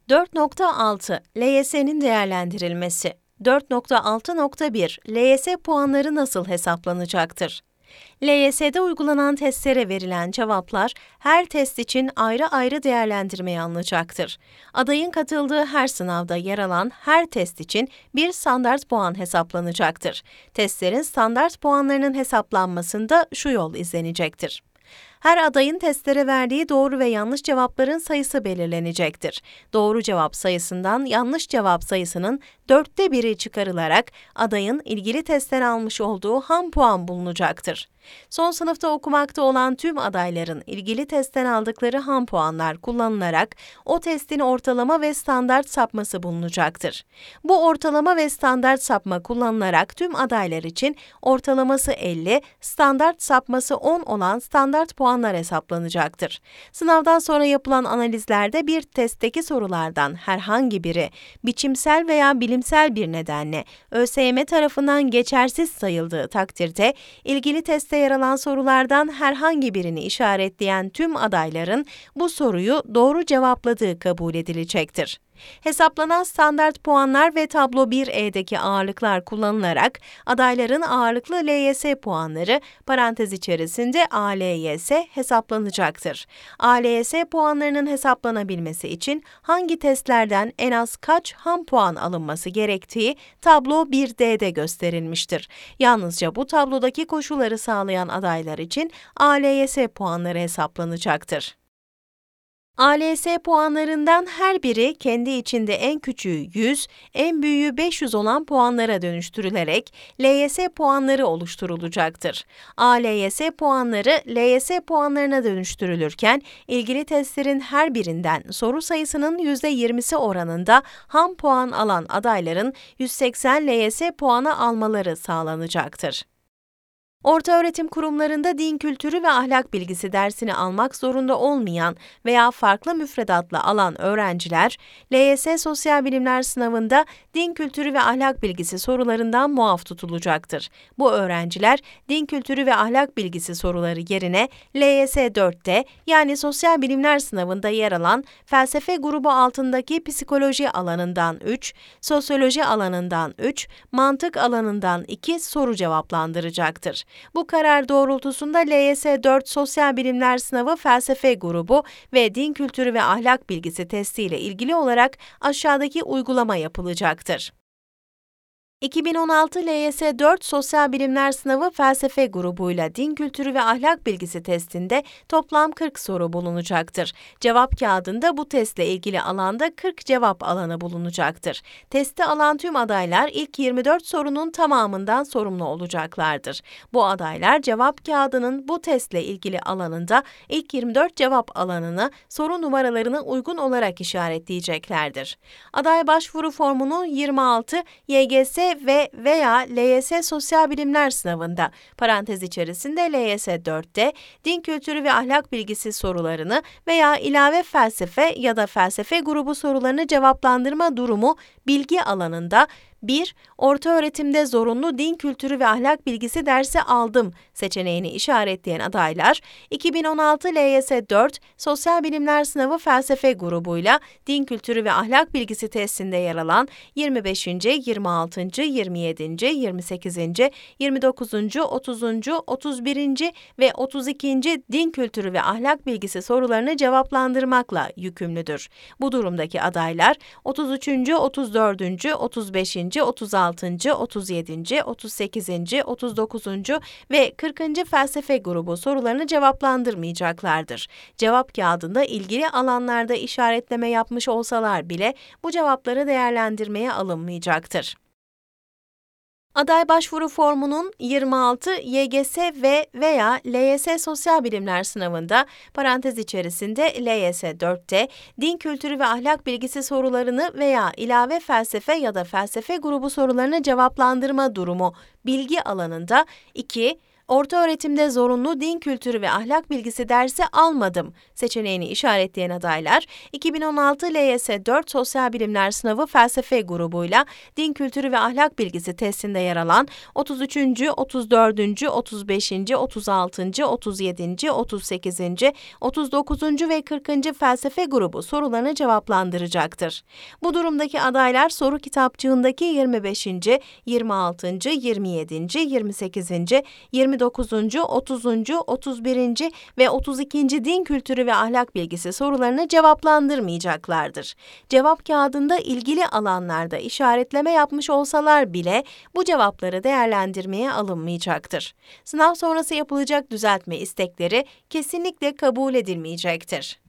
4.6 LYS'nin değerlendirilmesi 4.6.1 LYS puanları nasıl hesaplanacaktır? LYS'de uygulanan testlere verilen cevaplar her test için ayrı ayrı değerlendirmeye alınacaktır. Adayın katıldığı her sınavda yer alan her test için bir standart puan hesaplanacaktır. Testlerin standart puanlarının hesaplanmasında şu yol izlenecektir. Her adayın testlere verdiği doğru ve yanlış cevapların sayısı belirlenecektir. Doğru cevap sayısından yanlış cevap sayısının 1/4 çıkarılarak adayın ilgili testten almış olduğu ham puan bulunacaktır. Son sınıfta okumakta olan tüm adayların ilgili testten aldıkları ham puanlar kullanılarak o testin ortalama ve standart sapması bulunacaktır. Bu ortalama ve standart sapma kullanılarak tüm adaylar için ortalaması 50, standart sapması 10 olan standart puanlar hesaplanacaktır. Sınavdan sonra yapılan analizlerde bir testteki sorulardan herhangi biri biçimsel veya bilimsel bir nedenle ÖSYM tarafından geçersiz sayıldığı takdirde ilgili testte yer alan sorulardan herhangi birini işaretleyen tüm adayların bu soruyu doğru cevapladığı kabul edilecektir. Hesaplanan standart puanlar ve tablo 1E'deki ağırlıklar kullanılarak adayların ağırlıklı LYS puanları parantez içerisinde ALYS hesaplanacaktır. ALYS puanlarının hesaplanabilmesi için hangi testlerden en az kaç ham puan alınması gerektiği tablo 1D'de gösterilmiştir. Yalnızca bu tablodaki koşulları sağlayan adaylar için ALYS puanları hesaplanacaktır. ALS puanlarından her biri kendi içinde en küçüğü 100, en büyüğü 500 olan puanlara dönüştürülerek LYS puanları oluşturulacaktır. ALYS puanları LYS puanlarına dönüştürülürken ilgili testlerin her birinden soru sayısının %20'si oranında ham puan alan adayların 180 LYS puanı almaları sağlanacaktır. Ortaöğretim kurumlarında din kültürü ve ahlak bilgisi dersini almak zorunda olmayan veya farklı müfredatla alan öğrenciler, LYS Sosyal Bilimler sınavında din kültürü ve ahlak bilgisi sorularından muaf tutulacaktır. Bu öğrenciler, din kültürü ve ahlak bilgisi soruları yerine LYS 4'te yani Sosyal Bilimler sınavında yer alan felsefe grubu altındaki psikoloji alanından 3, sosyoloji alanından 3, mantık alanından 2 soru cevaplandıracaktır. Bu karar doğrultusunda LYS 4 Sosyal Bilimler Sınavı Felsefe Grubu ve Din Kültürü ve Ahlak Bilgisi testiyle ilgili olarak aşağıdaki uygulama yapılacaktır. 2016 LYS 4 Sosyal Bilimler Sınavı Felsefe grubuyla Din Kültürü ve Ahlak Bilgisi testinde toplam 40 soru bulunacaktır. Cevap kağıdında bu testle ilgili alanda 40 cevap alanı bulunacaktır. Testi alan tüm adaylar ilk 24 sorunun tamamından sorumlu olacaklardır. Bu adaylar cevap kağıdının bu testle ilgili alanında ilk 24 cevap alanını soru numaralarına uygun olarak işaretleyeceklerdir. Aday başvuru formunu 26 YGS ve veya LYS Sosyal Bilimler sınavında parantez içerisinde LYS 4'te din kültürü ve ahlak bilgisi sorularını veya ilave felsefe ya da felsefe grubu sorularını cevaplandırma durumu bilgi alanında 1. Ortaöğretimde zorunlu din kültürü ve ahlak bilgisi dersi aldım seçeneğini işaretleyen adaylar, 2016 LYS 4 Sosyal Bilimler Sınavı Felsefe grubuyla din kültürü ve ahlak bilgisi testinde yer alan 25. 26. 27. 28. 29. 30. 31. ve 32. din kültürü ve ahlak bilgisi sorularını cevaplandırmakla yükümlüdür. Bu durumdaki adaylar 33. 34. 35. 36. 37. 38. 39. ve 40. felsefe grubu sorularını cevaplandırmayacaklardır. Cevap kağıdında ilgili alanlarda işaretleme yapmış olsalar bile bu cevapları değerlendirmeye alınmayacaktır. Aday başvuru formunun 26 YGS ve veya LYS Sosyal Bilimler sınavında parantez içerisinde LYS 4'te din kültürü ve ahlak bilgisi sorularını veya ilave felsefe ya da felsefe grubu sorularını cevaplandırma durumu bilgi alanında 2, Ortaöğretimde zorunlu din kültürü ve ahlak bilgisi dersi almadım seçeneğini işaretleyen adaylar, 2016 LYS 4 Sosyal Bilimler Sınavı Felsefe grubuyla din kültürü ve ahlak bilgisi testinde yer alan 33., 34., 35., 36., 37., 38., 39. ve 40. felsefe grubu sorularını cevaplandıracaktır. Bu durumdaki adaylar soru kitapçığındaki 25., 26., 27., 28., 29., 30., 31. ve 32. din kültürü ve ahlak bilgisi sorularını cevaplandırmayacaklardır. Cevap kağıdında ilgili alanlarda işaretleme yapmış olsalar bile bu cevapları değerlendirmeye alınmayacaktır. Sınav sonrası yapılacak düzeltme istekleri kesinlikle kabul edilmeyecektir.